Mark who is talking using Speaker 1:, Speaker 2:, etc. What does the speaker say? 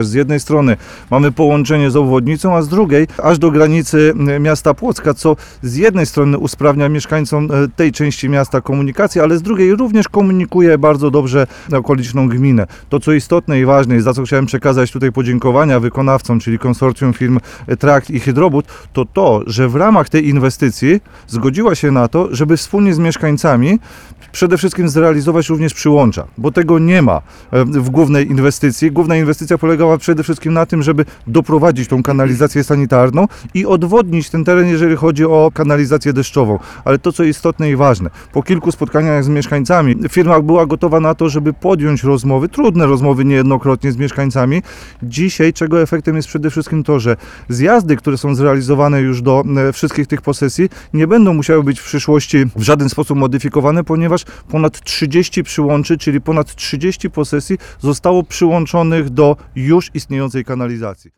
Speaker 1: Z jednej strony mamy połączenie z obwodnicą, a z drugiej aż do granicy miasta Płocka, co z jednej strony usprawnia mieszkańcom tej części miasta komunikację, ale z drugiej również komunikuje bardzo dobrze okoliczną gminę. To, co istotne i ważne, i za co chciałem przekazać tutaj podziękowania wykonawcom, czyli konsorcjum firm Trakt i Hydrobud, to, że w ramach tej inwestycji zgodziła się na to, żeby wspólnie z mieszkańcami przede wszystkim zrealizować również przyłącza, bo tego nie ma w głównej inwestycji. Główna inwestycja polegała przede wszystkim na tym, żeby doprowadzić tą kanalizację sanitarną i odwodnić ten teren, jeżeli chodzi o kanalizację deszczową. Ale to, co istotne i ważne, po kilku spotkaniach z mieszkańcami firma była gotowa na to, żeby podjąć rozmowy, trudne rozmowy niejednokrotnie z mieszkańcami. Dzisiaj, czego efektem jest przede wszystkim to, że zjazdy, które są zrealizowane już do wszystkich tych posesji, nie będą musiały być w przyszłości w żaden sposób modyfikowane, ponieważ ponad 30 przyłączy, czyli ponad 30 posesji zostało przyłączonych do już istniejącej kanalizacji.